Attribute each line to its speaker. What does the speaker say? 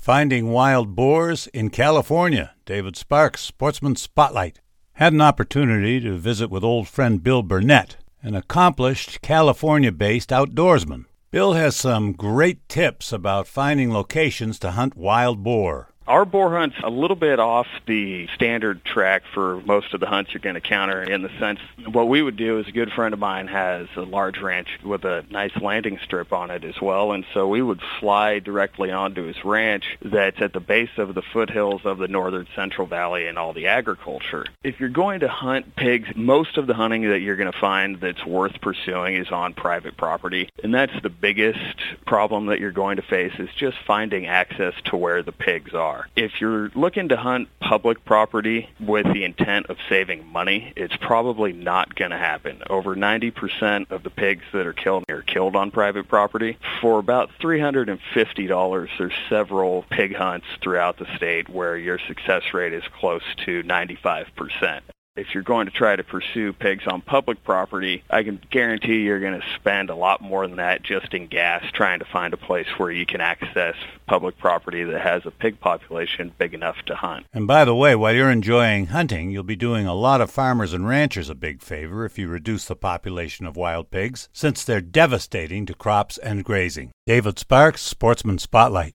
Speaker 1: Finding Wild Boars in California. David Sparks, Sportsman Spotlight. Had an opportunity to visit with old friend Bill Burnett, an accomplished California-based outdoorsman. Bill has some great tips about finding locations to hunt wild boar.
Speaker 2: Our boar hunt's a little bit off the standard track for most of the hunts you're going to encounter, in the sense what we would do is a good friend of mine has a large ranch with a nice landing strip on it as well, and so we would fly directly onto his ranch that's at the base of the foothills of the northern Central Valley and all the agriculture. If you're going to hunt pigs, most of the hunting that you're going to find that's worth pursuing is on private property, and that's the biggest problem that you're going to face, is just finding access to where the pigs are. If you're looking to hunt public property with the intent of saving money, it's probably not going to happen. Over 90% of the pigs that are killed on private property. For about $350, there's several pig hunts throughout the state where your success rate is close to 95%. If you're going to try to pursue pigs on public property, I can guarantee you're going to spend a lot more than that just in gas trying to find a place where you can access public property that has a pig population big enough to hunt.
Speaker 1: And by the way, while you're enjoying hunting, you'll be doing a lot of farmers and ranchers a big favor if you reduce the population of wild pigs, since they're devastating to crops and grazing. David Sparks, Sportsman Spotlight.